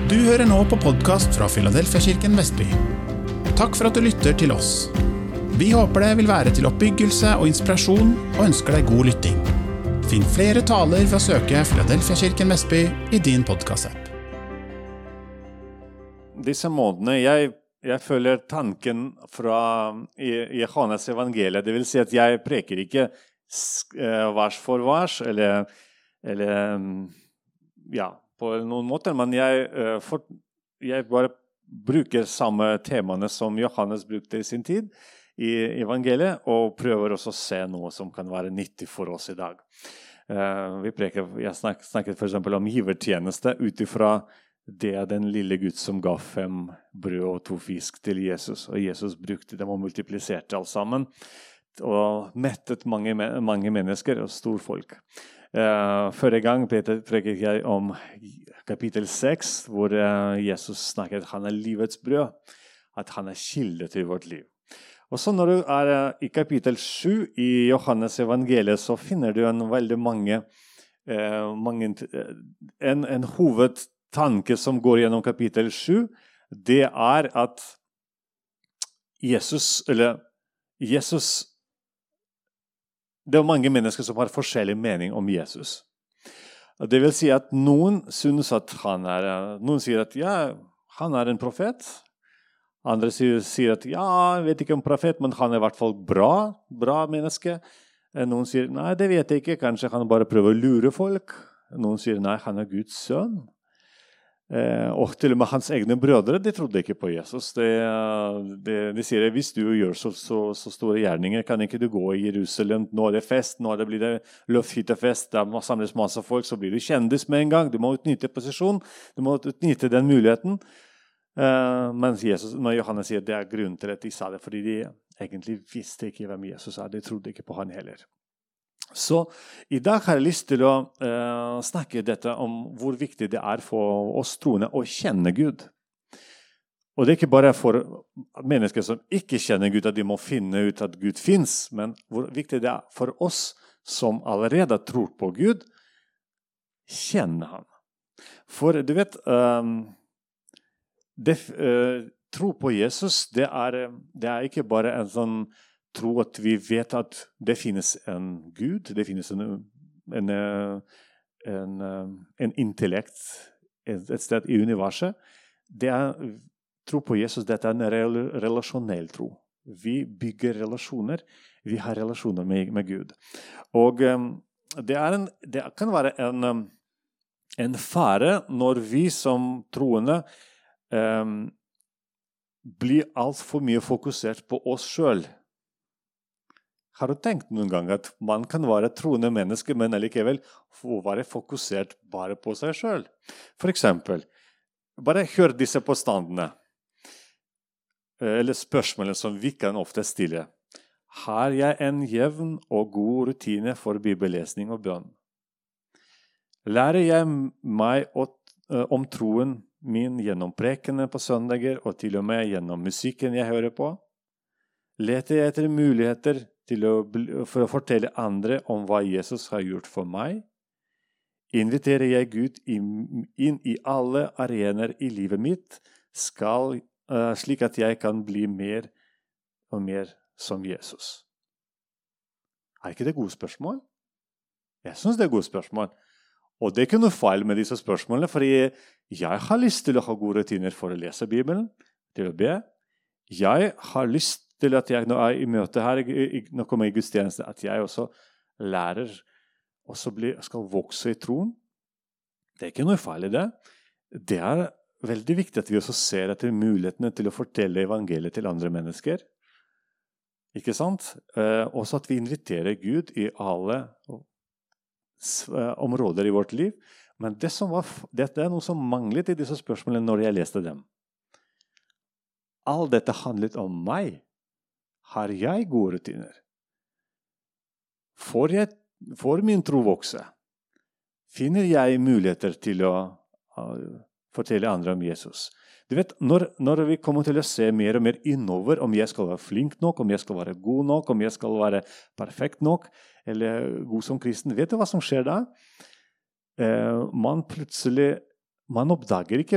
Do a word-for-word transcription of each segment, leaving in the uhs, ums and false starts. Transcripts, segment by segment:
Du hører nå på podcast fra Filadelfia-kirken Vestby. Takk for at du lytter til oss. Vi håper det vil være til oppbyggelse og inspirasjon, og ønsker deg god lytting. Finn flere taler ved å søke Filadelfia-kirken Vestby i din podcast-app. Disse månedene, jeg, jeg føler tanken fra i, i Johannes evangeliet, det vil si at jeg preker ikke vers for vers, eller, eller ja, på noen måter, men jeg, for, jeg bare bruker samme temaene som Johannes brukte i sin tid i evangeliet, og prøver også å se noe som kan være nyttig for oss i dag. Vi preker, jeg snak, snakket for eksempel om givertjeneste utifra det er den lille Gud som ga fem brød og to fisk til Jesus, og Jesus brukte dem og multipliserte alt sammen, og mettet mange, mange mennesker og storfolk. Uh, Førre gang preker jeg om kapittel seks, hvor uh, Jesus snakket at han er livets brød, at han er kilde til vårt liv. Og så når du er uh, i kapittel sju i Johannes evangeliet, så finner du en veldig mange, uh, mange en, en hovedtanke som går gjennom kapittel sju, det er at Jesus, eller Jesus det er mange mennesker som har forskjellig mening om Jesus. Det vil si at noen synes at han er, noen sier at ja, han er en profet. Andre sier, sier at ja, jeg vet ikke om profet, men han er i hvert fall bra, bra menneske. Noen sier, nei, det vet jeg ikke, kanskje han bare prøver å lure folk. Noen sier, nei, han er Guds sønn. Eh, og til og med hans egne brødre, de trodde ikke på Jesus. De, de, de sier, hvis du gjør så, så, så store gjerninger, kan ikke du gå i Jerusalem, nå er det fest, nå er det blir det løfthyttefest, der må samles masse folk, så blir du kjendis med en gang, du må utnytte posisjon, du må utnytte den muligheten. Eh, men Jesus, når Johannes sier, det er grunnen til at de sa det, fordi de egentlig visste ikke hvem Jesus er, de trodde ikke på han heller. Så i dag har jeg lyst til å uh, snakke dette om hvor viktig det er for oss troende å kjenne Gud. Og det er ikke bare for mennesker som ikke kjenner Gud, at de må finne ut at Gud finnes, men hvor viktig det er for oss som allerede tror på Gud, kjenne han. For du vet, um, det, uh, tro på Jesus, det er, det er ikke bare en sånn tro at vi vet at det finnes en Gud, det finnes en, en, en, en intellekt et sted i universet. Det er, tro på Jesus, dette er en relasjonell tro. Vi bygger relasjoner, vi har relasjoner med, med Gud. Og det, er en, det kan være en, en fare når vi som troende um, blir alt for mye fokusert på oss selv. Har du tenkt noen gang at man kan være troende menneske, men allikevel få være fokusert bare på seg selv? For eksempel, bare hør disse påstandene, eller spørsmålene som vi kan ofte stille. Har jeg en jevn og god rutine for bibellesning og bønn? Lærer jeg meg om troen min gjennom prekene på søndager, og til og med gjennom musikken jeg hører på? Leter jeg etter muligheter til å, for å fortelle andre om hva Jesus har gjort for meg? Inviterer jeg Gud inn i alle arenaer i livet mitt, skal, uh, slik at jeg kan bli mer og mer som Jesus? Er ikke det gode spørsmål? Jeg synes det er gode spørsmål. Og det er ikke noe feil med disse spørsmålene, fordi jeg har lyst til å ha gode rutiner for å lese Bibelen, til å be. Jeg har lyst til at jeg når jeg er i møte her, når jeg kommer i gudstjeneste, at jeg også lærer, og så skal vokse i troen. Det er ikke noe feil i det. Det er veldig viktig at vi også ser etter mulighetene til å fortelle evangeliet til andre mennesker. Ikke sant? Også at vi inviterer Gud i alle områder i vårt liv. Men det som var, dette er noe som manglet i disse spørsmålene når jeg leste dem. Alt dette handlet om meg. Har jeg gode rutiner? Får, jeg, får min tro vokse? Finner jeg muligheter til å uh, fortelle andre om Jesus? Du vet, når, når vi kommer til å se mer og mer innover, om jeg skal være flink nok, om jeg skal være god nok, om jeg skal være perfekt nok, eller god som kristen, vet du hva som skjer da? Uh, man plutselig, man oppdager ikke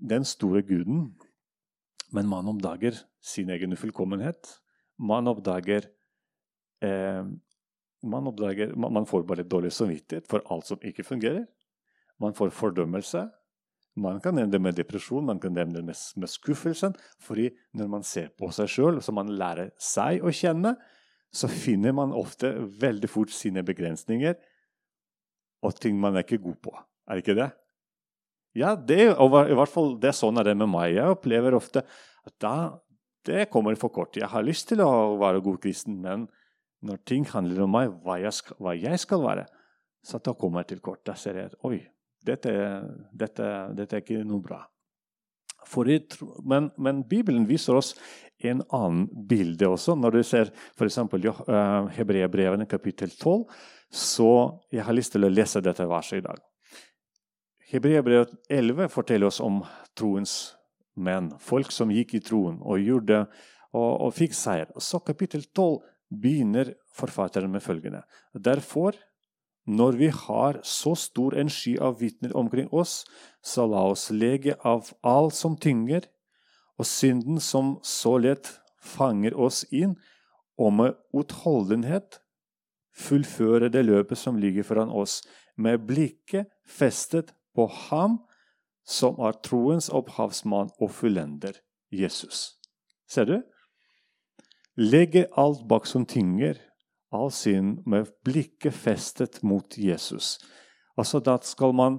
den store guden, men man oppdager sin egen ufullkommenhet. Man oppdager, eh, man oppdager, man, man får bare dårlig samvittighet for alt som ikke fungerer. Man får fordømmelse. Man kan nevne det med depresjon, man kan nevne det med, med skuffelsen, fordi når man ser på seg selv, så man lærer seg å kjenne, så finner man ofte veldig fort sine begrensninger, og ting man er ikke god på. Er det ikke det? Ja, det, og i hvert fall det er sånn er det med meg. Jeg opplever ofte at da, det kommer for kort. Jeg har lyst til å være god kristen, men når ting handler om meg, hva jeg skal, hva jeg skal være, så da kommer jeg til kort. Da ser jeg, oi, Dette, dette, dette er ikke noe bra. For det, men, men Bibelen viser oss en annen bilde også. Når du ser for eksempel uh, Hebreerbrevene kapittel tolv, så jeg har lyst til å lese dette verset i dag. Hebreerbrevet elleve forteller oss om troens menn, folk som gikk i troen og gjorde og, og fikk seier. Så kapittel tolv begynner forfatteren med følgende. Derfor, når vi har så stor en sky av vitner omkring oss, så la oss lege av alt som tynger, og synden som så lett fanger oss inn, og med utholdenhet fullføre det løpet som ligger foran oss, med blikket festet på ham som er troens opphavsmann og fullender, Jesus. Ser du? Legge alt bak som tynger, all synd med blikket festet mot Jesus. Altså da skal man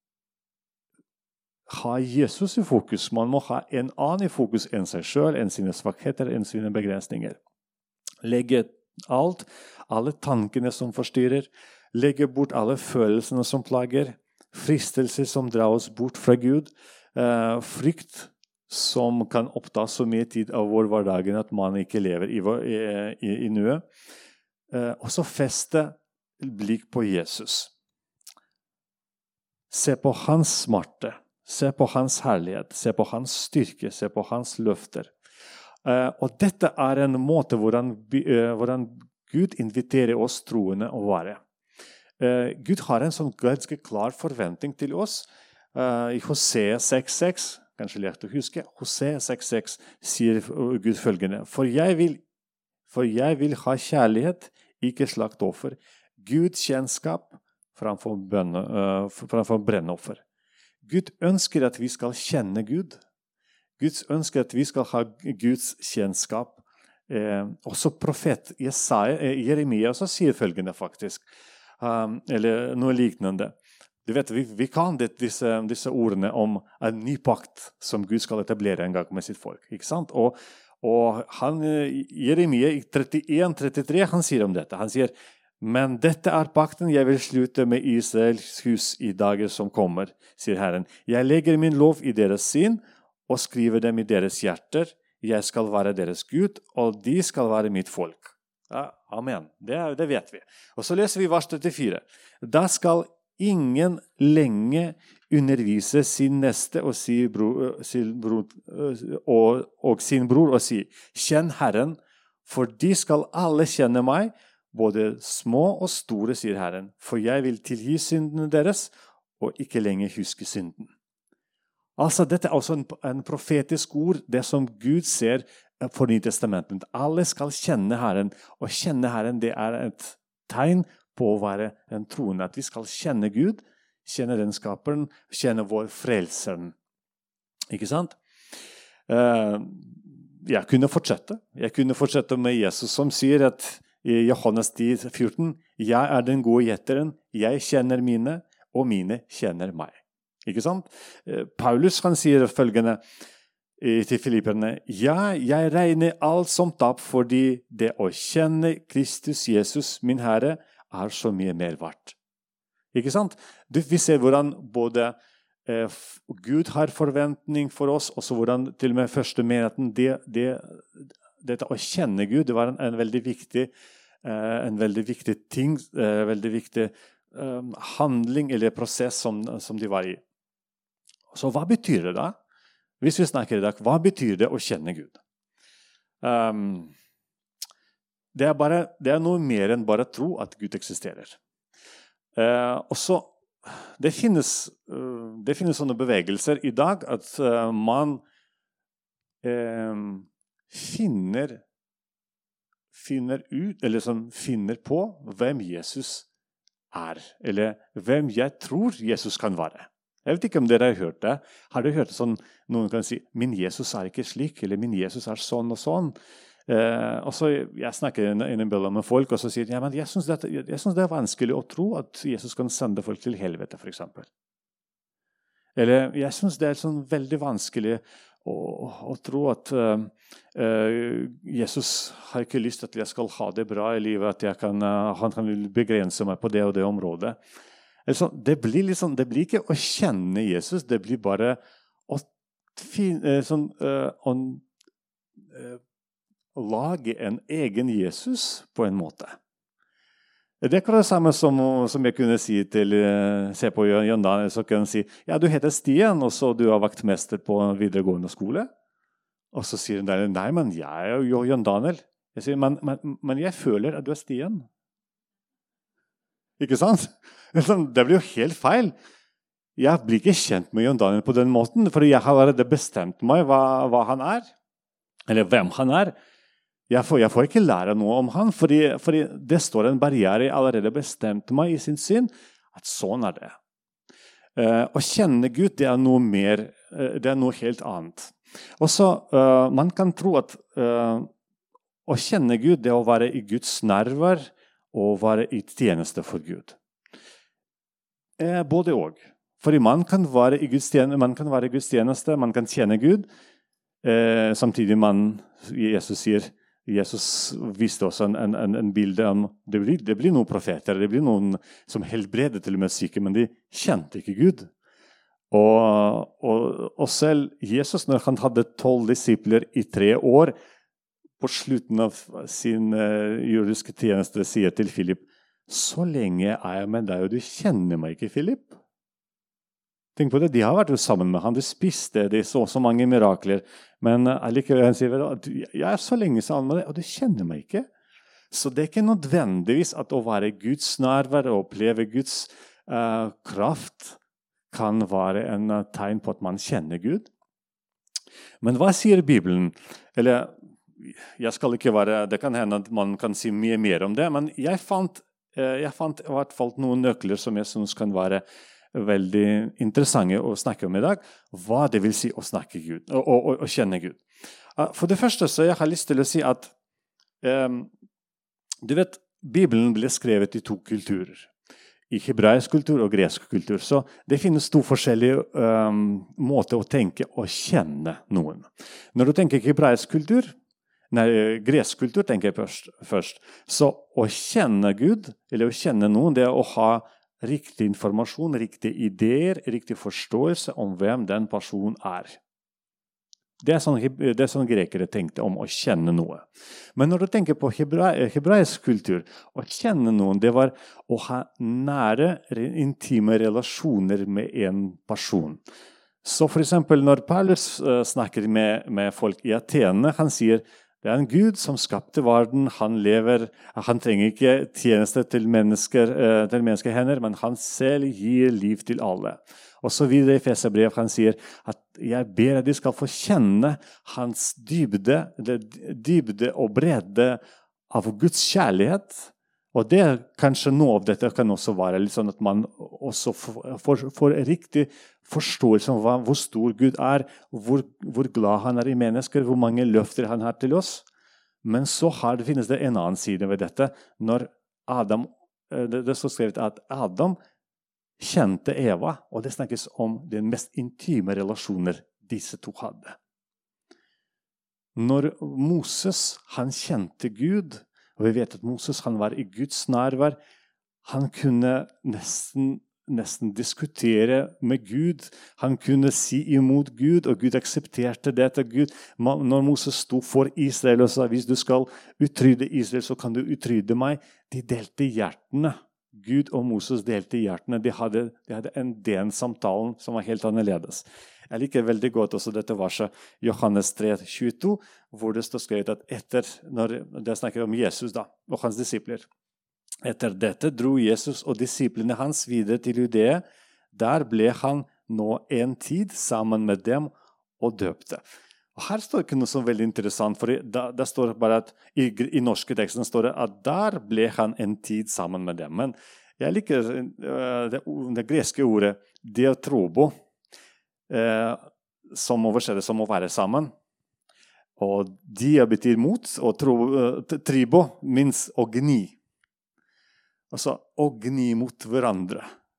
ha Jesus i fokus. Man må ha en annen i fokus enn seg selv, enn sine svakheter, enn sine begrensninger. Legge alt, alle tankene som forstyrrer. Legge bort alle følelsene som plager. Fristelser som drar oss bort fra Gud. Uh, frykt som kan oppta så mye tid av vår hverdagen at man ikke lever i, i, i, i nuet. Uh, og så feste blikk på Jesus. Se på hans smerte, se på hans herlighet, se på hans styrke, se på hans løfter. Uh, og dette er en måte hvordan, uh, hvordan Gud inviterer oss troende å være. Uh, Gud har en sånn ganske klar forventning til oss. Uh, I Hosea seks seks, kanskje lett å huske, Hosea seks seks sier Gud følgende, for jeg vil For jeg vil ha kjærlighet, ikke slaktoffer. Guds kjennskap framfor, bønne, uh, framfor brennoffer. Gud ønsker at vi skal kjenne Gud. Gud ønsker at vi skal ha Guds kjennskap. Eh, også profet Jesaja, eh, Jeremia også sier følgende faktisk. Um, eller noe lignende. Du vet, vi, vi kan det, disse, disse ordene om en ny pakt som Gud skal etablere en gang med sitt folk. Ikke sant? Og Og han, Jeremia i trettien trettitre, han sier om dette. Han sier, men dette er pakten jeg vil slutte med Israels hus i dager som kommer, sier Herren. Jeg legger min lov i deres sinn og skriver dem i deres hjerter. Jeg skal være deres Gud, og de skal være mitt folk. Ja, amen. Det, det vet vi. Og så leser vi vers trettifire. Da skal ingen lenge undervise sin neste og sin bror, sin bror, og, og sin bror og si, kjenn Herren, for de skal alle kjenne meg, både små og store, sier Herren, for jeg vil tilgi syndene deres, og ikke lenger huske synden. Altså, dette er også en, en profetisk ord, det som Gud ser for Nytestamentet. Alle skal kjenne Herren, og kjenne Herren, det er et tegn på å være en troende, at vi skal kjenne Gud, kjenne den skaperen, kjenne vår frelseren. Ikke sant? Uh, jeg kunne fortsette. Jeg kunne fortsette med Jesus som sier at i Johannes ti fjorten, jeg er den gode gjetteren, jeg kjenner mine, og mine kjenner meg. Ikke sant? Uh, Paulus han sier følgende til Filipperne, ja, jeg regner alt som tap fordi det å kjenne Kristus Jesus, min Herre, er så mye mer verdt. Ikke sant? Vi ser hvordan både eh, Gud har forventning for oss, og så hvordan til og med første menigheten, det, det, dette å kjenne Gud, det var en, en, veldig, viktig, eh, en veldig viktig ting, eh, veldig viktig eh, handling eller prosess som, som de var i. Så hva betyr det da? Hvis vi snakker i dag, hva betyr det å kjenne Gud? Um, det, er bare, det er noe mer enn bare tro at Gud eksisterer. Uh, og så, det finnes uh, det finnes sånne bevegelser i dag at uh, man uh, finner, finner ut, eller som finner på hvem Jesus er, eller hvem jeg tror Jesus kan være. Jeg vet ikke om dere har hørt det. Har dere hørt sånn, noen kan si, min Jesus er ikke slik, eller min Jesus er sånn og sånn. Eh, og så jeg snakker innimellom med folk, og så sier jeg, ja, men jeg synes, det, jeg synes det er vanskelig å tro at Jesus kan sende folk til helvete, for eksempel. Eller jeg synes det er sånn veldig vanskelig å, å tro at uh, uh, Jesus har ikke lyst til at jeg skal ha det bra i livet, at jeg kan, uh, han kan begrense meg på det og det området. Altså, det, blir liksom, det blir ikke å kjenne Jesus, det blir bare å, finne, sånn, uh, å uh, lage en egen Jesus på en måte. Det er ikke det samme som, som jeg kunne si til uh, se på Jan Daniel, så kan jeg si, ja, du heter Stian, og så du har vaktmester på videregående skole. Og så sier han, nei, men jeg er jo Jan Daniel. Jeg sier, men, men, men jeg føler at du er Stian. Ikke sant? Det blir jo helt feil. Jeg blir ikke kjent med Jan Daniel på den måten, for jeg har allerede bestemt meg hva, hva han er, eller hvem han er. Jeg får, jeg får ikke lære noe om han, fordi, fordi det står en barriere jeg allerede bestemt meg i sin syn, at sånn er det. Uh, å kjenne Gud, det er noe mer, uh, det er noe helt annet. Og så, uh, man kan tro at uh, å kjenne Gud, det er å være i Guds nærvær, og være i tjeneste for Gud. Eh, både og. Fordi man kan være i Guds tjeneste, man kan være i Guds tjeneste, man kan tjene Gud. Eh, samtidig man, Jesus sier, Jesus viste oss en, en, en bilde om, det blir, det blir noen profeter, det blir noen som helbreder til og med syke, men de kjente ikke Gud. Og, og, og selv Jesus, når han hadde tolv disipler i tre år, på slutten av sin uh, jordiske tjeneste sier til Philip, så lenge er jeg med deg, og du kjenner meg ikke, Philip. Tenk på det, de har vært sammen med han, de spiste, de så så mange mirakler, men uh, allikevel han sier, jeg er så lenge sammen med deg, og du kjenner meg ikke. Så det er ikke nødvendigvis at å være Guds nærvær og oppleve Guds uh, kraft kan være en uh, tegn på at man kjenner Gud. Men hva sier Bibelen? Eller jeg skal ikke være, det kan hende at man kan si mye mer om det, men jeg fant, jeg fant i hvert fall noen nøkler som jeg synes kan være veldig interessante å snakke om i dag. Hva det vil si å snakke Gud, og, og, og kjenne Gud. For det første så jeg har lyst til å si at um, du vet, Bibelen ble skrevet i to kulturer. I hebraisk kultur og gresk kultur. Så det finnes to forskjellige um, måter å tenke og kjenne noen. Når du tenker hebraisk kultur, Nei, gresk kultur tenker jeg først, først. Så å kjenne Gud, eller å kjenne noen, det er å ha riktig informasjon, riktige ideer, riktig forståelse om hvem den personen er. Det er sånn, det er sånn grekere tenkte om å kjenne noe. Men når du tenker på hebra, hebraisk kultur, å kjenne noen, det var å ha nære, intime relasjoner med en person. Så for eksempel når Paulus uh, snakker med, med folk i Athene, han sier, det er en Gud som skapte verden, han lever, han trenger ikke tjeneste til mennesker, til menneskehender, men han selv gir liv til alle. Og så videre i Efeserbrevet, han sier at jeg ber at de skal få kjenne hans dybde, dybde og bredde av Guds kjærlighet. Og det er kanskje noe av dette kan også være litt sånn at man også får, får riktig forståelse om hva, hvor stor Gud er, hvor, hvor glad han er i mennesker, hvor mange løfter han har til oss. Men så har det, finnes det en annen side ved dette. Når Adam, det, det står skrevet at Adam kjente Eva, og det snakkes om de mest intime relasjoner disse to hadde. Når Moses, han kjente Gud, og vi vet at Moses han var i Guds nærvær. Han kunne nesten, nesten diskutere med Gud. Han kunne si imot Gud, og Gud aksepterte dette. Gud, når Moses sto for Israel og sa, hvis du skal utrydde Israel, så kan du utrydde meg. De delte hjertene. Gud og Moses delte hjertene. De hadde, de hadde en den-samtalen som var helt annerledes. Jeg liker veldig godt også dette verset, Johannes tre tjueto, hvor det står skrevet at etter, når det snakker om Jesus da, og hans disipler. Etter dette dro Jesus og disiplene hans videre til Judea. Der ble han nå en tid sammen med dem og døpte. Og her står ikke noe så veldig interessant, for det, det står bare at i, i norske teksten står det at der ble han en tid sammen med dem. Men jeg liker uh, det, det greske ordet diatrobo, uh, som oversettes som å være sammen. Og dia betyr mot, og tro, uh, tribo minst å gni. Altså å gni mot hverandre.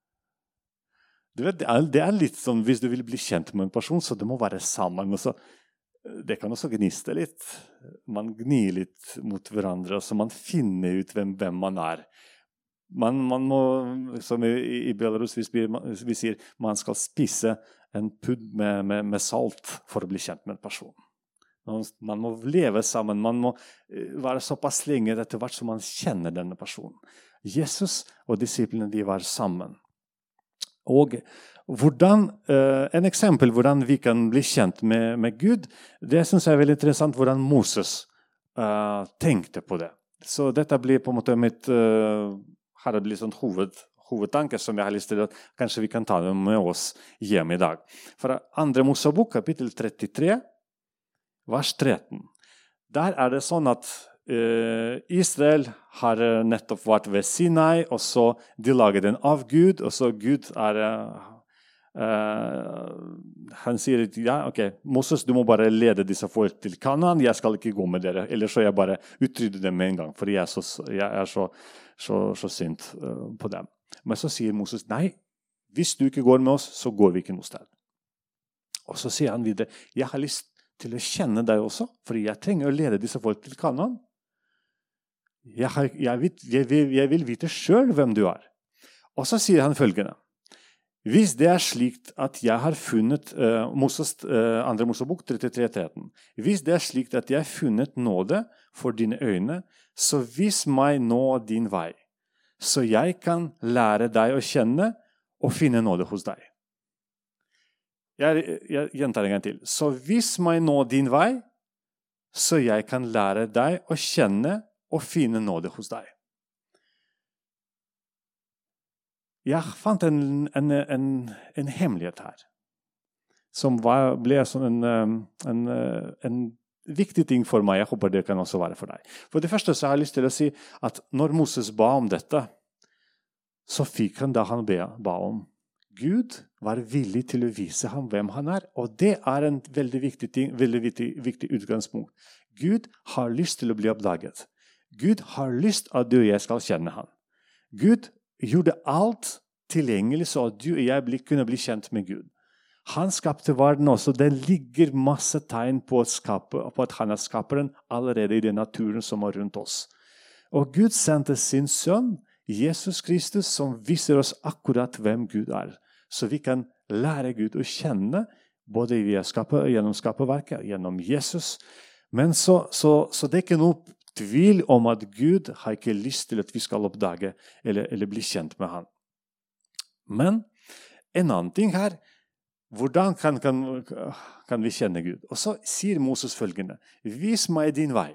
Du vet, det, er, det er litt sånn, hvis du vil bli kjent med en person, så det må være sammen. Og så, det kan også gniste litt. Man gnir litt mot hverandre, så man finner ut hvem, hvem man er. Man, man må, som i, i Belarus, vi, vi sier, man skal spise en pudd med, med, med salt for å bli kjent med en person. Man, man må leve sammen, man må være såpass lenge etter hvert som man kjenner denne personen. Jesus og disiplene, de var sammen. Og hvordan, eh, en eksempel hvordan vi kan bli kjent med, med Gud, det synes jeg er veldig interessant hvordan Moses eh, tenkte på det. Så dette blir på en måte mitt, eh, her blir sånn hoved, hovedtanke som jeg har lyst til at kanskje vi kan ta det med oss hjem i dag. For andre Mosebok, kapittel trettitre, vers tretten. Der er det sånn at Uh, Israel har nettopp vært ved Sinai, og så de laget en avgud, og så Gud er uh, uh, han sier ja, ok, Moses, du må bare lede disse folk til Kanaan, jeg skal ikke gå med dere, eller så jeg bare utrydde dem med en gang, for jeg er så, jeg er så, så, så sint uh, på dem. Men så sier Moses, nei, hvis du ikke går med oss, så går vi ikke noe sted. Og så sier han videre, jeg har lyst til å kjenne deg også, for jeg trenger å lede disse folk til Kanaan. Jeg, har, jeg, vet, jeg, vil, jeg vil vite selv hvem du er. Og så sier han følgende. Hvis det er slik at jeg har funnet uh, Moses, uh, andre Mosebok trettitre tretten. Hvis det er slik at jeg har funnet nåde for dine øyne, så vis meg nå din vei, så jeg kan lære deg å kjenne og finne nåde hos deg. Jeg, jeg gjentar en gang til. Så vis meg nå din vei, så jeg kan lære deg å kjenne og finne nåde hos deg. Jeg fant en, en, en, en hemmelighet her, som var, ble sånn en, en, en viktig ting for meg. Jeg håper det kan også være for deg. For det første så har jeg lyst til å si at når Moses ba om dette, så fikk han det han ba om. Gud var villig til å vise ham hvem han er, og det er en veldig viktig, ting, veldig viktig, viktig utgangspunkt. Gud har lyst til å bli oppdaget. Gud har lyst at du og jeg skal kjenne han. Gud gjorde alt tilgjengelig så at du og jeg bli, kunne bli kjent med Gud. Han skapte verden også. Det ligger masse tegn på, skape, på at han er skaperen allerede i den naturen som er rundt oss. Og Gud sendte sin sønn, Jesus Kristus, som viser oss akkurat hvem Gud er. Så vi kan lære Gud å kjenne, både via skape, gjennom skaperverket, gjennom Jesus. Men så, så, så det er ikke noe tvil om at Gud har ikke lyst til at vi skal oppdage eller, eller bli kjent med han. Men en annen ting her, hvordan kan, kan, kan vi kjenne Gud? Og så sier Moses følgende, vis meg din vei.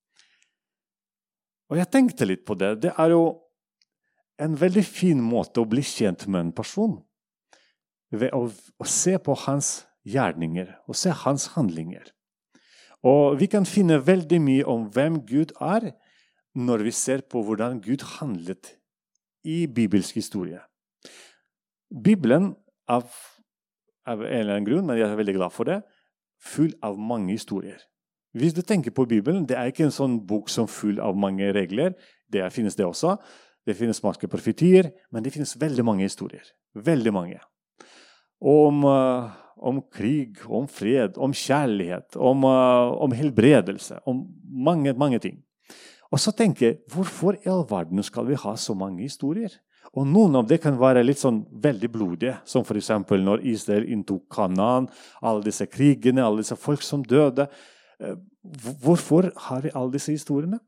Og jeg tenkte litt på det. Det er jo en veldig fin måte å bli kjent med en person, ved å, å se på hans gjerninger, og se hans handlinger. Og vi kan finne veldig mye om hvem Gud er når vi ser på hvordan Gud handlet i bibelsk historie. Bibelen, av, av en eller annen grunn, men jeg er veldig glad for det, full av mange historier. Hvis du tenker på Bibelen, det er ikke en sånn bok som full av mange regler. Det finnes det også. Det finnes mange profetier, men det finnes veldig mange historier. Veldig mange. Om... Uh, om krig, om fred, om kjærlighet, om, uh, om helbredelse, om mange, mange ting. Og så tenker jeg, hvorfor i all verden skal vi ha så mange historier? Og noen av det kan være litt sånn veldig blodige, som for eksempel når Israel inntok Kanaan, alle disse krigene, alle disse folk som døde. Uh, hvorfor har vi alle disse historiene?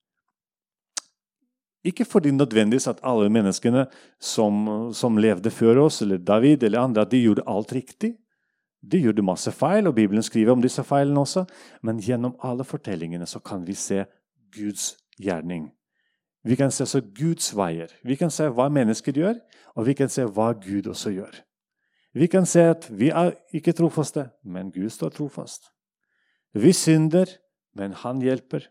Ikke fordi nødvendigvis at alle menneskene som, som levde før oss, eller David eller andre, at de gjorde alt riktig. De gjorde masse feil, og Bibelen skriver om disse feilene også. Men gjennom alle fortellingene så kan vi se Guds gjerning. Vi kan se så Guds veier. Vi kan se hva mennesker gjør, og vi kan se hva Gud også gjør. Vi kan se at vi er ikke trofaste, men Gud står trofast. Vi synder, men han hjelper.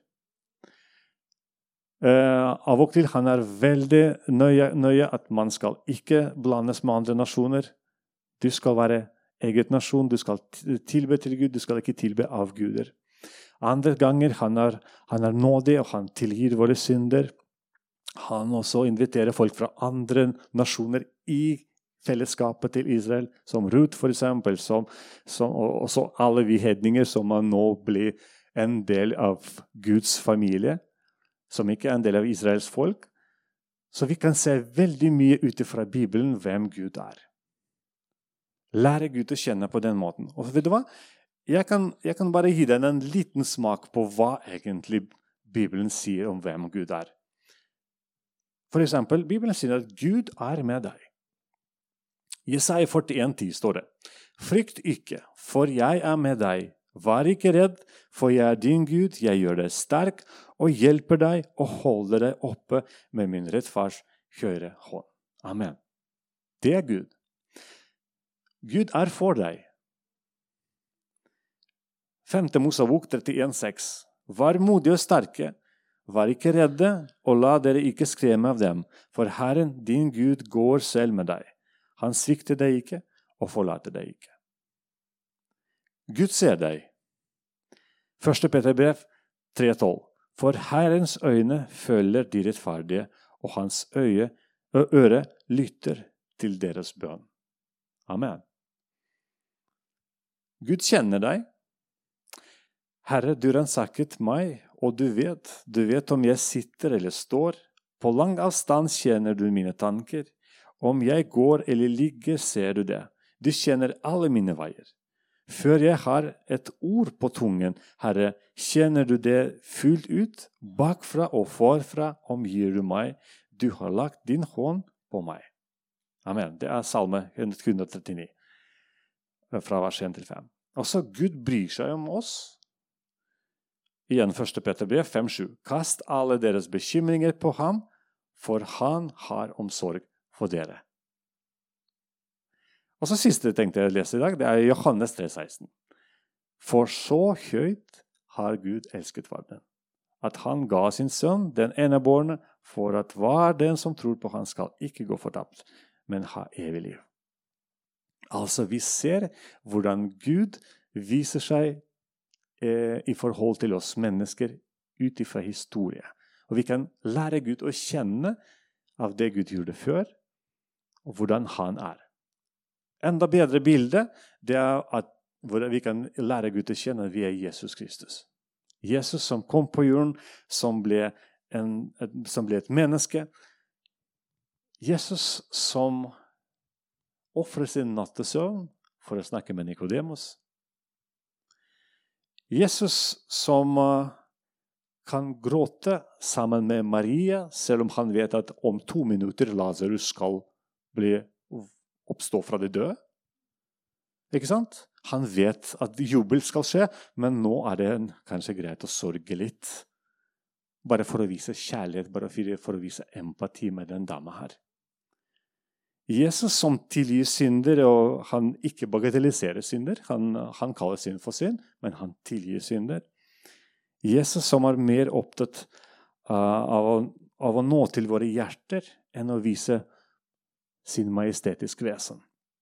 Uh, av og til han er veldig nøye, nøye at man skal ikke blandes med andre nasjoner. Du skal være eget nasjon, du skal tilbe til Gud, du skal ikke tilbe avguder. Andre ganger han er, han er nådig, og han tilgir våre synder. Han også inviterer folk fra andre nasjoner i fellesskapet til Israel, som Ruth for eksempel, som, som, og også alle vi hedninger som nå blir en del av Guds familie, som ikke er en del av Israels folk. Så vi kan se veldig mye ut fra Bibelen hvem Gud er. Lære Gud å kjenne på den måten. Og vet du hva? Jeg kan, jeg kan bare gi deg en liten smak på hva egentlig Bibelen sier om hvem Gud er. For eksempel, Bibelen sier at Gud er med deg. Jesaja førtien ti står det: Frykt ikke, for jeg er med deg. Vær ikke redd, for jeg er din Gud. Jeg gjør deg sterk og hjelper deg og holder deg oppe med min rettferds høyre hånd. Amen. Det er Gud. Gud er for deg. Femte Mosebok trettien seks. Vær modige og sterke. Vær ikke redde, og la dere ikke skremme av dem, for Herren, din Gud, går selv med deg. Han svikter deg ikke og forlater deg ikke. Gud ser deg. Første Peterbrev tre tolv. For Herrens øyne følger de rettferdige, og hans øye og øre lytter til deres bønn. Amen. Gud kjenner deg. Herre, du ransaket meg, og du vet, du vet om jeg sitter eller står. På lang avstand kjenner du mine tanker. Om jeg går eller ligger, ser du det. Du kjenner alle mine veier. Før jeg har et ord på tungen, Herre, kjenner du det fullt ut, bakfra og forfra omgir du meg. Du har lagt din hånd på meg. Amen. Det er salme hundre trettini, fra vers én til fem. Også Gud bryr seg om oss. Igjen første Peterbrev fem sju. Kast alle deres bekymringer på ham, for han har omsorg for dere. Og så siste tenkte jeg å lese i dag, det er Johannes tre seksten. For så høyt har Gud elsket verden, at han ga sin sønn, den enebårne, for at hver den som tror på han skal ikke gå fortapt, men ha evig liv. Altså vi ser hvordan Gud viser seg eh, i forhold til oss mennesker ut fra historie. Og vi kan lære Gud å kjenne av det Gud gjorde før, og hvordan han er. Enda bedre bilde, det er at vi kan lære Gud å kjenne at vi er Jesus Kristus. Jesus som kom på jorden, som ble, en, som ble et menneske. Jesus som offrer sin nattesøvn for å snakke med Nikodemus. Jesus som kan gråte sammen med Maria, selv om han vet at om to minutter Lazarus skal bli oppstå fra de døde. Ikke sant? Han vet at jubel skal skje, men nå er det kanskje greit å sørge litt. Bare for å vise kjærlighet, bare for å vise empati med den dama her. Jesus som tilgir synder, og han ikke bagatelliserer synder. Han, han kaller synd for synd, men han tilgir synder. Jesus som er mer opptatt uh, av, å, av å nå til våre hjerter enn å vise sin majestetiske vesen.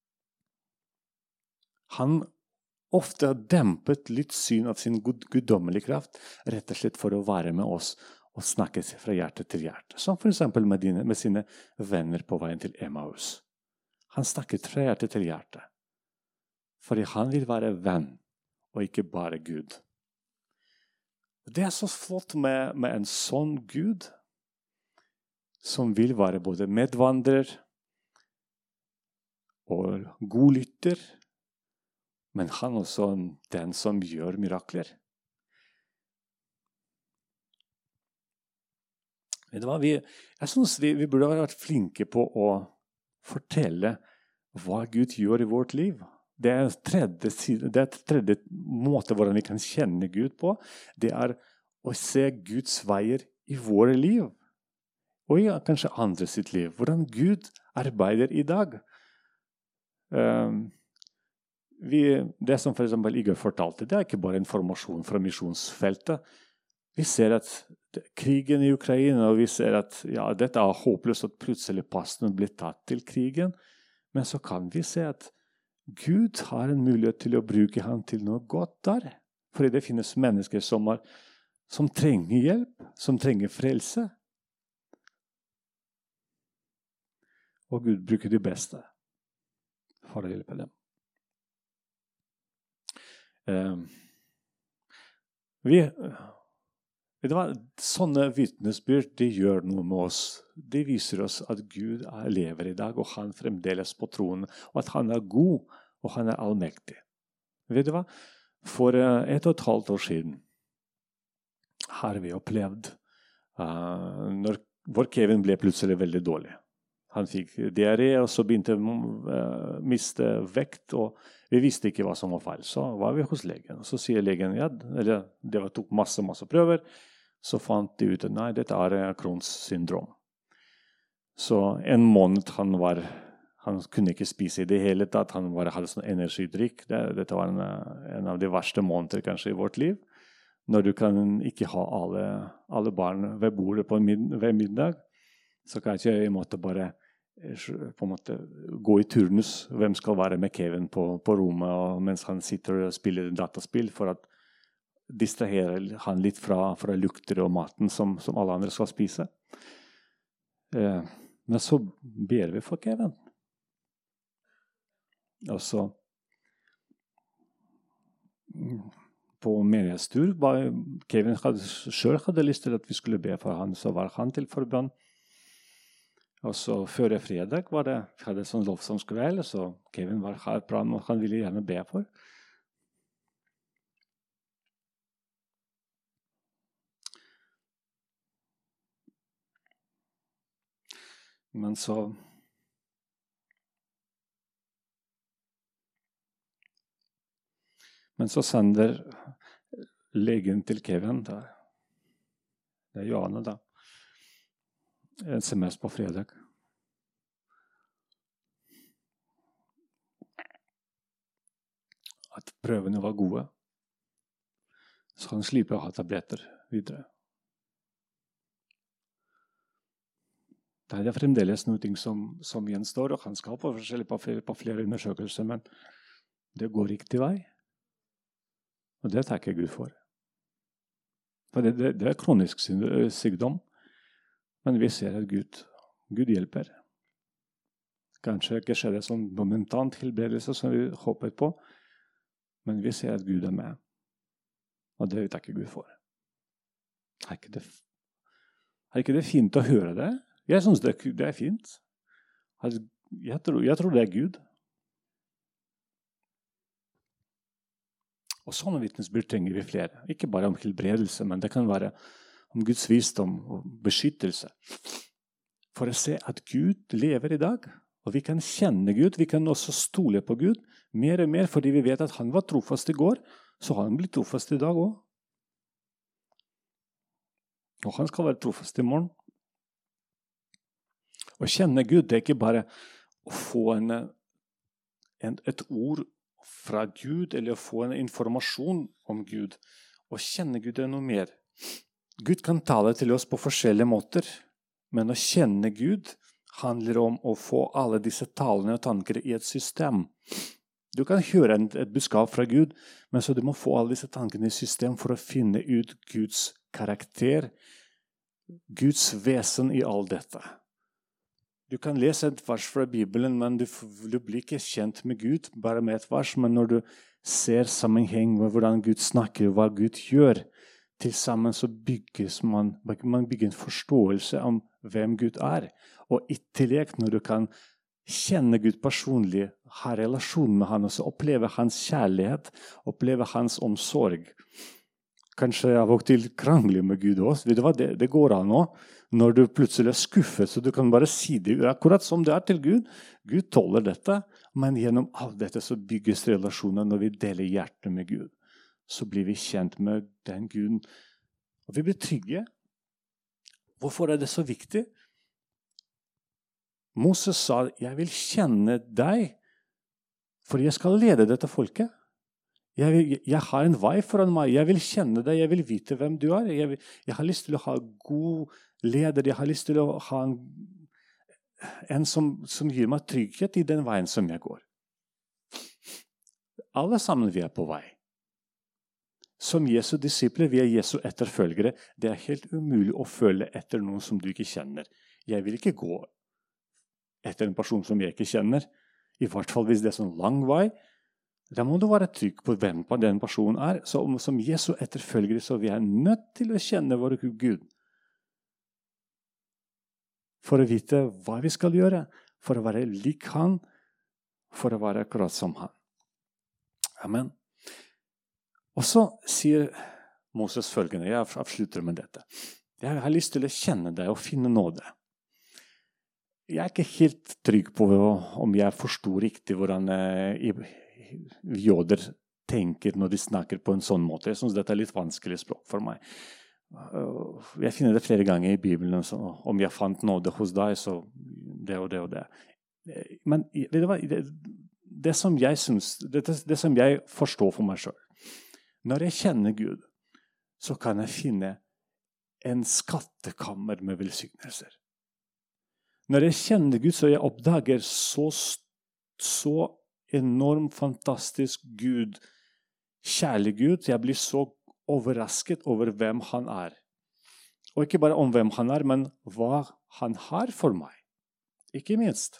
Han ofte har dempet litt syn av sin gud, guddommelige kraft, rett og slett for å være med oss og snakke fra hjerte til hjerte. Som for eksempel med, dine, med sine venner på veien til Emmaus. Han snakket fra hjerte til hjerte. Fordi han vil være venn, og ikke bare Gud. Det er så flott med, med en sånn Gud, som vil være både medvandrer, og god lytter, men han er også den som gjør mirakler. Vet du hva? Vi, jeg synes vi, vi burde ha vært flinke på å fortelle hva Gud gjør i vårt liv. Det er tredje, det er tredje måte hvordan vi kan kjenne Gud på. Det er å se Guds veier i våre liv. Og ja, kanskje andre sitt liv. Hvordan Gud arbeider i dag. Um, vi, det som for eksempel Igor fortalte, det er ikke bare informasjon fra misjonsfeltet. Vi ser at krigen i Ukraina, og vi ser at ja, dette er håpløst at plutselig pastoren blir tatt til krigen. Men så kan vi se at Gud har en mulighet til å bruke ham til noe godt der. Fordi det finnes mennesker som, er, som trenger hjelp, som trenger frelse. Og Gud bruker det beste for å hjelpe dem. Uh, vi, vet du hva? Sånne vitnesbyrd, de gjør noe med oss. De viser oss at Gud er, lever i dag, og han fremdeles på tronen, og at han er god, og han er allmektig. Vet du hva? For uh, et og et halvt år siden har vi opplevd uh, når vår Kevin ble plutselig veldig dårlig. Han fikk diaré, og så begynte han å uh, miste vekt, og vi visste ikke hva som var feil. Så var vi hos legen, og så sier legen, ja, eller det var tok masse, masse prøver, så fant de ut at nei, dette er Crohns syndrom. Så en måned han var, han kunne ikke spise i det hele tatt, han var, hadde sånn energidrikk. Det, dette var en, en av de verste måneder kanskje i vårt liv, når du kan ikke ha alle, alle barn ved bordet på mid, ved middag, så kan jeg ikke måtte bare på en måte gå i turnus, hvem skal være med Kevin på, på rommet, og mens han sitter og spiller dataspill for at distrahere han litt fra, fra lukter og maten som, som alle andre skal spise. Eh, men så ber vi for Kevin. Og så på menighetstur, Kevin hadde, selv hadde lyst til at vi skulle be for han, så var han til forbønn. Og så før fredag var det, vi hadde sånn lovsangskveld, så Kevin var her bra, og han ville gjerne be for. Men så Men så sender legen til Kevin, det er Johanne da, en sms på fredag. At prøvene var gode. Så han slipper å ha tabletter videre. Det er fremdeles noe som, som gjenstår, og han skal på, på, flere, på flere undersøkelser, men det går riktig vei. Og det takker Gud for. For det, det, det er kronisk sykdom. Men vi ser at Gud, Gud hjelper. Kanskje ikke skjer det som momentant helbredelse som vi håpet på, men vi ser at Gud er med. Og det takker Gud for. Er ikke det, er ikke det fint å høre det? Jeg synes det, det er fint. Jeg tror, jeg tror det er Gud. Og sånne vitnesbyrd trenger vi flere. Ikke bare om helbredelse, men det kan være om Guds visdom og beskyttelse. For å se at Gud lever i dag, og vi kan kjenne Gud, vi kan også stole på Gud mer og mer, fordi vi vet at han var trofast i går, så har han blitt trofast i dag også. Og han skal være trofast i morgen. Å kjenne Gud, det er ikke bare å få en, en, et ord fra Gud, eller å få en informasjon om Gud. Å kjenne Gud er noe mer. Gud kan tale til oss på forskjellige måter, men å kjenne Gud handler om å få alle disse talene og tanker i et system. Du kan høre en, et budskap fra Gud, men så du må få alle disse tankene i system for å finne ut Guds karakter, Guds vesen i all dette. Du kan lese et vers fra Bibelen, men du, du blir ikke kjent med Gud bare med et vers, men når du ser sammenheng med hvordan Gud snakker, hva Gud gjør, til sammen så bygges man, man bygger en forståelse om hvem Gud er. Og i tillegg når du kan kjenne Gud personlig, ha relasjon med han, og så oppleve hans kjærlighet, oppleve hans omsorg. Kanskje jeg har til krangler med Gud også. Vet du hva? Det, det går an nå. Når du plutselig er skuffet, så du kan bare si det akkurat som det er til Gud. Gud tåler dette, men gjennom alt dette så bygges relasjoner når vi deler hjertet med Gud. Så blir vi kjent med den Guden. Og vi blir trygge. Hvorfor er det så viktig? Moses sa, jeg vil kjenne deg For jeg skal lede dette folket. Jeg, vil, jeg har en vei foran meg. Jeg vil kjenne deg, jeg vil vite hvem du er. Jeg, vil, jeg har lyst til å ha god leder. Jeg har lyst til å ha en, en som, som gir meg trygghet i den veien som jeg går. Alle sammen vi er på vei. Som Jesu disipler, vi er Jesu etterfølgere. Det er helt umulig å følge etter noen som du ikke kjenner. Jeg vil ikke gå etter en person som jeg ikke kjenner. I hvert fall hvis det er sånn lang vei. Da må du være trygg på hvem den personen er. Så som Jesu etterfølgere så vi er nødt til å kjenne vår Gud. For å vite hva vi skal gjøre. For å være lik han. For å være akkurat som han. Amen. Og så sier Moses følgende, jeg avslutter med dette. Jeg har lyst til å kjenne deg og finne nåde. Jeg er ikke helt trygg på om jeg forstår riktig hvordan jøder tenker når de snakker på en sånn måte. Jeg synes dette er litt vanskelig språk for meg. Jeg finner det flere ganger i Bibelen, så om jeg fant nåde hos deg, så det og det og det. Men vet du hva, det, det, som jeg synes, det, det som jeg forstår for meg selv, når jeg kjenner Gud, så kan jeg finne en skattekammer med velsignelser. Når jeg kjenner Gud, så jeg oppdager så, så enormt fantastisk Gud, kjærlig Gud. Jeg blir så overrasket over hvem han er. Og ikke bare om hvem han er, men hva han har for meg. Ikke minst.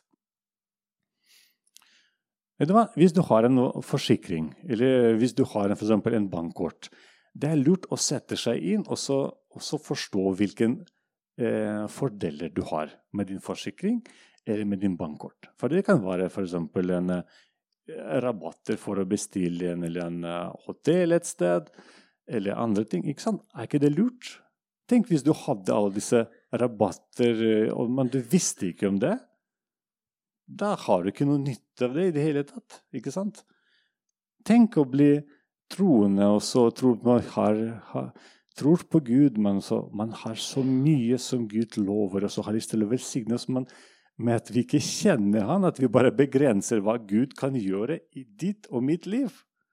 Vet du hva? Hvis du har en forsikring, eller hvis du har en, for eksempel en bankkort, det er lurt å sette seg inn og så, og så forstå hvilken eh, fordeler du har med din forsikring eller med din bankkort. For det kan være for eksempel en eh, rabatter for å bestille en eller en uh, hotell et sted, eller andre ting, ikke sant? Er ikke det lurt? Tenk hvis du hadde alle disse rabatter, uh, men du visste ikke om det. Da har du ikke noe nytte av det i det hele tatt, ikke sant? Tenk å bli troende, og så tror man har, har, tror på Gud, men så, man har så mye som Gud lover, og så har lyst til å velsigne oss, men med at vi ikke kjenner han, at vi bare begrenser hva Gud kan gjøre i ditt og mitt liv.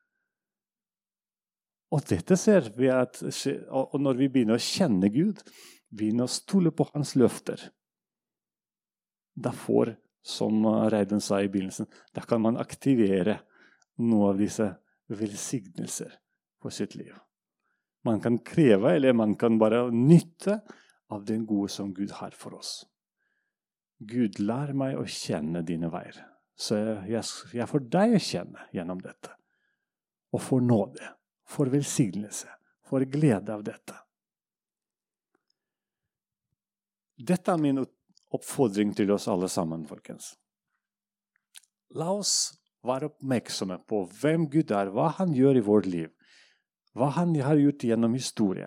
Og dette ser vi at, og når vi begynner å kjenne Gud, begynner å stole på hans løfter, da får, som Reiden sa i begynnelsen, da kan man aktivere noe av disse velsignelser på sitt liv. Man kan kreve, eller man kan bare nytte av den gode som Gud har for oss. Gud, lær meg å kjenne dine veier, så jeg, jeg får deg å kjenne gjennom dette. Og får nåde, får velsignelse, får glede av dette. Dette er min oppfordring til oss alle sammen, folkens. La oss være oppmerksomme på hvem Gud er, hva han gjør i vårt liv, hva han har gjort gjennom historie.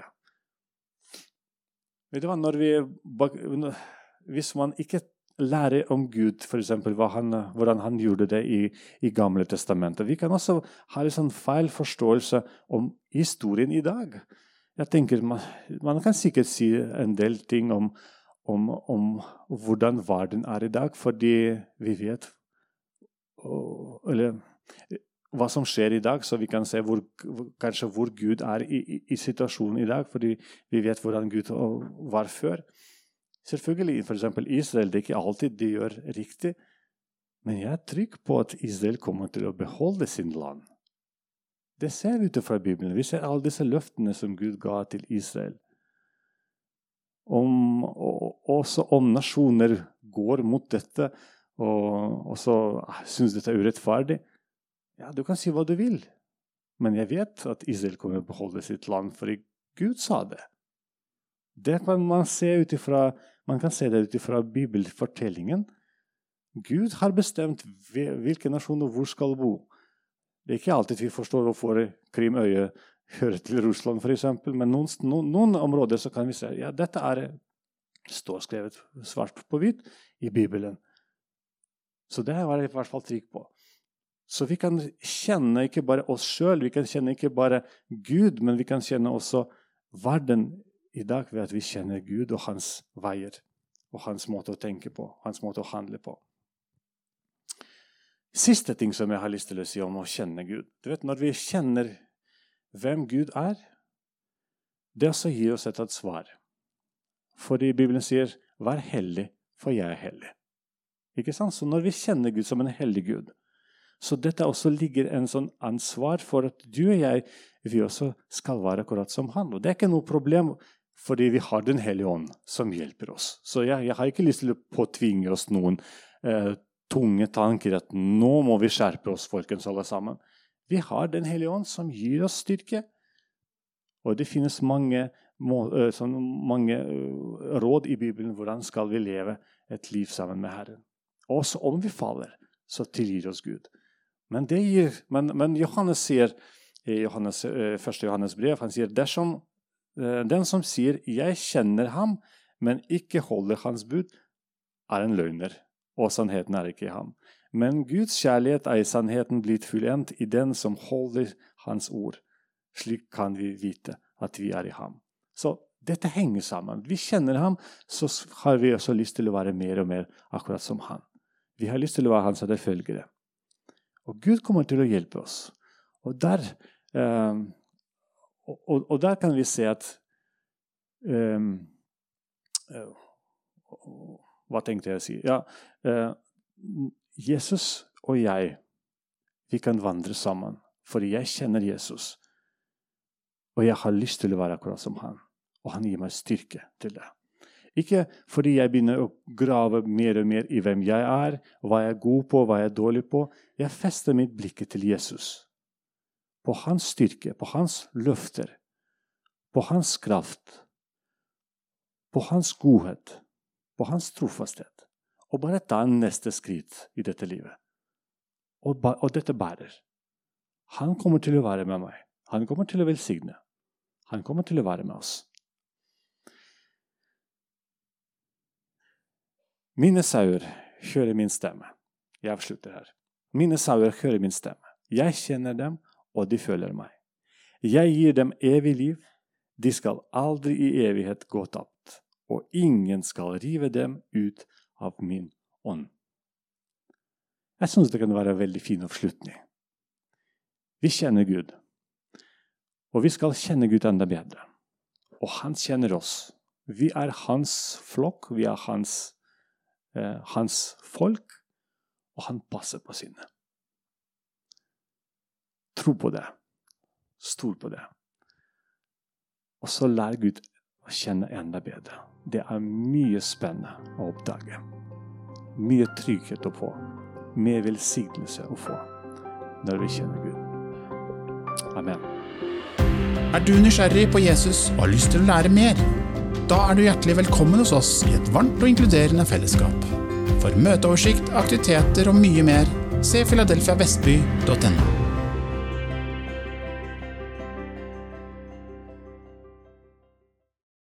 Vet du hva, når vi, hvis man ikke lære om Gud, for eksempel, hva han, hvordan han gjorde det i, i Gamle Testamentet. Vi kan også ha en sånn feil forståelse om historien i dag. Jeg tenker, man, man kan sikkert si en del ting om, om, om hvordan verden er i dag, fordi vi vet eller, hva som skjer i dag, så vi kan se hvor, kanskje hvor Gud er i, i, i situasjonen i dag, fordi vi vet hvordan Gud var før. Selvfølgelig, for eksempel Israel, det er ikke alltid de gjør riktig, men jeg er trygg på at Israel kommer til å beholde sin land. Det ser vi ut fra Bibelen. Vi ser alle disse løftene som Gud ga til Israel. Om, og, også om nasjoner går mot dette, og, og så synes dette er urettferdig. Ja, du kan si hva du vil, men jeg vet at Israel kommer til å beholde sitt land, fordi Gud sa det. Det kan man se utifra, man kan se det utifra bibelfortellingen. Gud har bestemt hvilke nasjoner hvor skal bo. Det er ikke alltid vi forstår hvorfor Krimøya hører til Russland, for eksempel, men noen, noen, noen områder så kan vi se, ja, dette er står skrevet svart på hvitt i Bibelen. Så det var jeg i hvert fall trygg på. Så vi kan kjenne ikke bare oss selv, vi kan kjenne ikke bare Gud, men vi kan kjenne også verden i dag ved at vi kjenner Gud og hans veier, og hans måte å tenke på, hans måte å handle på. Siste ting som jeg har lyst til å si om å kjenne Gud. Du vet, når vi kjenner hvem Gud er, det også gir oss et svar. Fordi Bibelen sier, vær hellig, for jeg er hellig. Ikke sant? Så når vi kjenner Gud som en hellig Gud, så dette også ligger en sånn ansvar for at du og jeg, vi også skal være akkurat som han. Og det er ikke noe problem, fordi vi har den hellige ånd som hjelper oss. Så jeg, jeg har ikke lyst til å påtvinge oss noen eh, tunge tanker at nå må vi skjerpe oss, folkens, alle sammen. Vi har den hellige ånd som gir oss styrke. Og det finnes mange, sånn, mange råd i Bibelen hvordan skal vi leve et liv sammen med Herren. Også om vi faller, så tilgir oss Gud. Men, det gir, men, men Johannes sier, i Johannes, første Johannes brev, han sier, dersom den som sier, jeg kjenner ham, men ikke holder hans bud, er en løgner, og sannheten er ikke i ham. Men Guds kjærlighet er i sannheten blitt fullendt i den som holder hans ord. Slik kan vi vite at vi er i ham. Så dette henger sammen. Vi kjenner ham, så har vi også lyst til å være mer og mer akkurat som han. Vi har lyst til å være hans etterfølgere. Og Gud kommer til å hjelpe oss. Og der, um, og, og der kan vi se at um, uh, hva tenkte jeg å si? Ja, uh, Jesus og jeg, vi kan vandre sammen, fordi jeg kjenner Jesus. Og jeg har lyst til å være akkurat som han. Og han gir meg styrke til det. Ikke fordi jeg begynner å grave mer og mer i hvem jeg er, hva jeg er god på, hva jeg er dårlig på. Jeg fester mitt blikket til Jesus. På hans styrke, på hans løfter, på hans kraft, på hans godhet, på hans trofasthet. Og bare ta en neste skritt i dette livet. Og, og dette bærer. Han kommer til å være med meg. Han kommer til å velsigne. Han kommer til å være med oss. Mine sauer hører min stemme. Jeg avslutter her. Mine sauer hører min stemme. Jeg kjenner dem, og de følger meg. Jeg gir dem evig liv. De skal aldri i evighet gå tapt, og ingen skal rive dem ut av min ånd. Jeg synes det kan være en veldig fin avslutning. Vi kjenner Gud. Og vi skal kjenne Gud enda bedre. Og han kjenner oss. Vi er hans flokk, vi er hans, eh, hans folk, og han passer på sine. Tro på det. Stol på det. Og så lær Gud å kjenne enda bedre. Det er mye spennende å oppdage. Mye trygghet å få. Mer velsignelse å få når vi kjenner Gud. Amen. Er du nysgjerrig på Jesus og har lyst til å lære mer? Da er du hjertelig velkommen hos oss i et varmt og inkluderende fellesskap. For møteoversikt, aktiviteter og mye mer, se philadelphia vestby punktum no.